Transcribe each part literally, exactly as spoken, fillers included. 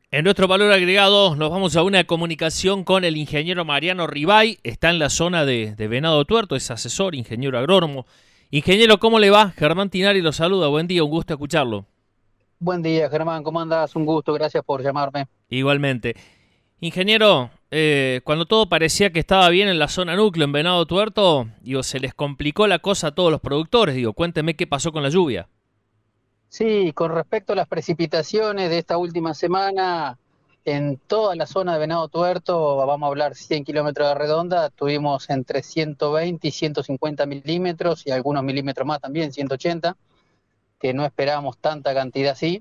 En nuestro valor agregado nos vamos a una comunicación con el ingeniero Mariano Ribay. Está en la zona de, de Venado Tuerto, es asesor, ingeniero agrónomo. Ingeniero, ¿cómo le va? Germán Tinari lo saluda, buen día, un gusto escucharlo. Buen día, Germán. ¿Cómo andás? Un gusto, gracias por llamarme. Igualmente. Ingeniero, eh, cuando todo parecía que estaba bien en la zona núcleo, en Venado Tuerto, digo, se les complicó la cosa a todos los productores. Digo, cuénteme qué pasó con la lluvia. Sí, con respecto a las precipitaciones de esta última semana, en toda la zona de Venado Tuerto, vamos a hablar cien kilómetros de redonda, tuvimos entre ciento veinte y ciento cincuenta milímetros y algunos milímetros más también, ciento ochenta, que no esperábamos tanta cantidad así.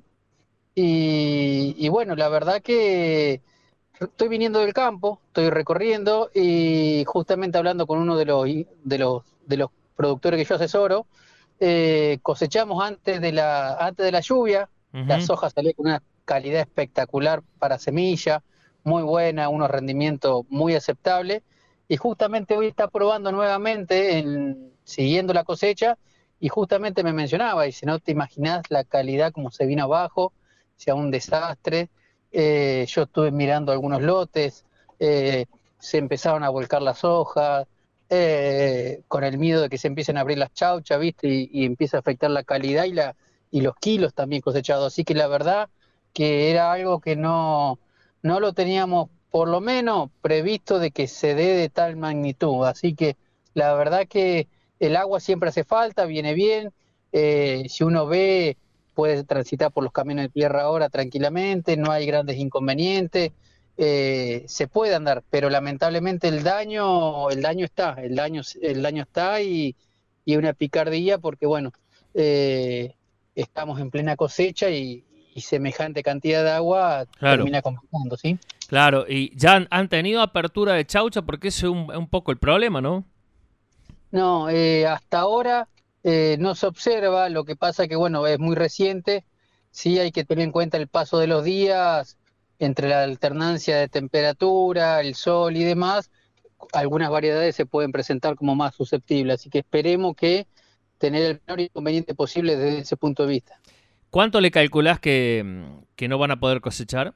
Y, y bueno, la verdad que estoy viniendo del campo, estoy recorriendo y justamente hablando con uno de los, de los, de los productores que yo asesoro. Eh, cosechamos antes de la, antes de la lluvia, la Ujú. soja salió con una calidad espectacular para semilla, muy buena, unos rendimientos muy aceptables, y justamente hoy está probando nuevamente, en, siguiendo la cosecha, y justamente me mencionaba, y si no te imaginás la calidad como se vino abajo, sea un desastre. Eh, yo estuve mirando algunos lotes, eh, se empezaron a volcar las hojas, eh, con el miedo de que se empiecen a abrir las chauchas, ¿viste? Y, y empieza a afectar la calidad y, la, y los kilos también cosechados. Así que la verdad que era algo que no, no lo teníamos por lo menos previsto de que se dé de tal magnitud. Así que la verdad que el agua siempre hace falta, viene bien. Eh, si uno ve, puede transitar por los caminos de tierra ahora tranquilamente, no hay grandes inconvenientes. Eh, se puede andar, pero lamentablemente el daño, el daño está, el daño, el daño está y, y una picardía porque bueno, eh, estamos en plena cosecha y, y semejante cantidad de agua Claro, termina complicando, ¿sí? claro. Y ya han, han tenido apertura de chaucha porque ese es un, un poco el problema, ¿no? No, eh, hasta ahora eh, no se observa, lo que pasa que bueno, es muy reciente, sí hay que tener en cuenta el paso de los días entre la alternancia de temperatura, el sol y demás, algunas variedades se pueden presentar como más susceptibles, así que esperemos que tener el menor inconveniente posible desde ese punto de vista. ¿Cuánto le calculás que, mm, que no van a poder cosechar?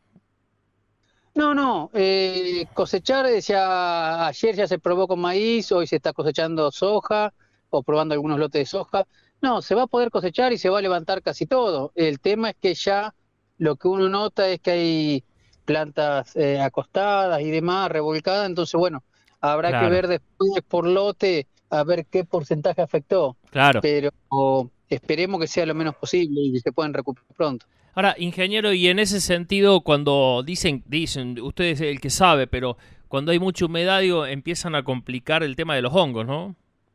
No, no, eh, cosechar, eh, ya ayer ya se probó con maíz, hoy se está cosechando soja o probando algunos lotes de soja. No, se va a poder cosechar y se va a levantar casi todo. El tema es que ya lo que uno nota es que hay plantas eh, acostadas y demás, revolcadas, entonces bueno, habrá que Claro, ver después por lote a ver qué porcentaje afectó, claro. pero esperemos que sea lo menos posible y que se puedan recuperar pronto. Ahora, ingeniero, y en ese sentido, cuando dicen, dicen, usted es el que sabe, pero cuando hay mucha humedad, digo, empiezan a complicar el tema de los hongos, ¿no?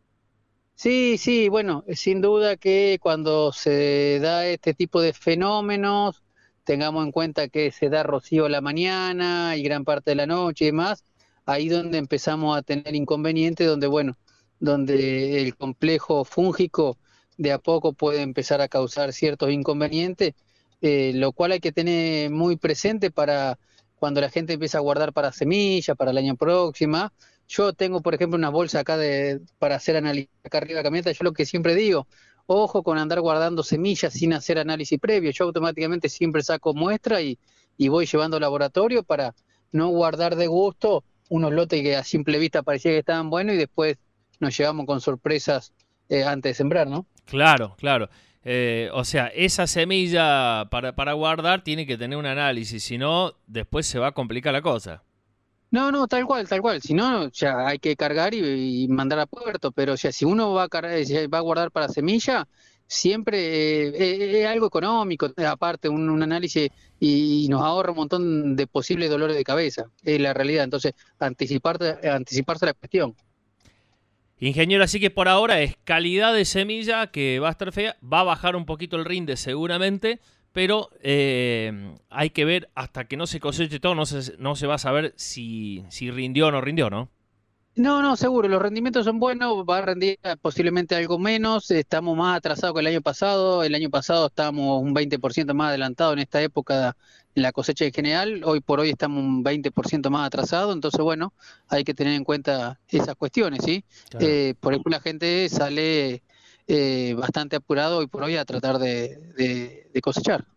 Sí, sí, bueno, sin duda que cuando se da este tipo de fenómenos, tengamos en cuenta que se da rocío a la mañana y gran parte de la noche y demás, ahí donde empezamos a tener inconvenientes, donde, bueno, donde el complejo fúngico de a poco puede empezar a causar ciertos inconvenientes, eh, lo cual hay que tener muy presente para cuando la gente empieza a guardar para semillas, para el año próximo. Yo tengo, por ejemplo, una bolsa acá de, para hacer análisis acá arriba de la camioneta. Yo lo que siempre digo, ojo con andar guardando semillas sin hacer análisis previo. Yo automáticamente siempre saco muestra y, y voy llevando al laboratorio para no guardar de gusto unos lotes que a simple vista parecía que estaban buenos y después nos llevamos con sorpresas eh, antes de sembrar, ¿no? Claro, claro. Eh, o sea, esa semilla para, para guardar tiene que tener un análisis, si no, después se va a complicar la cosa. No, no, tal cual, tal cual. Si no, ya hay que cargar y, y mandar a puerto. Pero ya si uno va a cargar, si va a guardar para semilla, siempre eh, es algo económico. Aparte, un, un análisis y, y nos ahorra un montón de posibles dolores de cabeza. Es la realidad. Entonces, anticiparte, anticiparse a la cuestión. Ingeniero, así que por ahora es calidad de semilla que va a estar fea, va a bajar un poquito el rinde seguramente, pero eh, hay que ver hasta que no se coseche todo, no se, no se va a saber si, si rindió o no rindió, ¿no? No, no, seguro, los rendimientos son buenos, va a rendir eh, posiblemente algo menos, estamos más atrasados que el año pasado, el año pasado estábamos un veinte por ciento más adelantados en esta época en la cosecha en general, hoy por hoy estamos un veinte por ciento más atrasados, entonces bueno, hay que tener en cuenta esas cuestiones, ¿sí? Claro. Eh, por ejemplo, la gente sale eh, bastante apurado hoy por hoy a tratar de, de de cosechar.